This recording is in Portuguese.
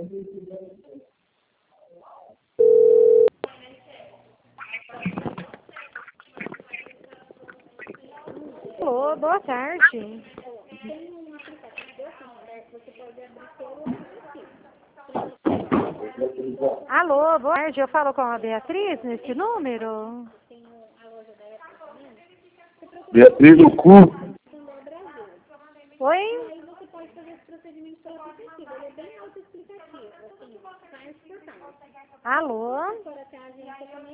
Alô, boa tarde. Alô, boa tarde. Eu falo com a Beatriz nesse número? Beatriz do Cu. Oi? Alô?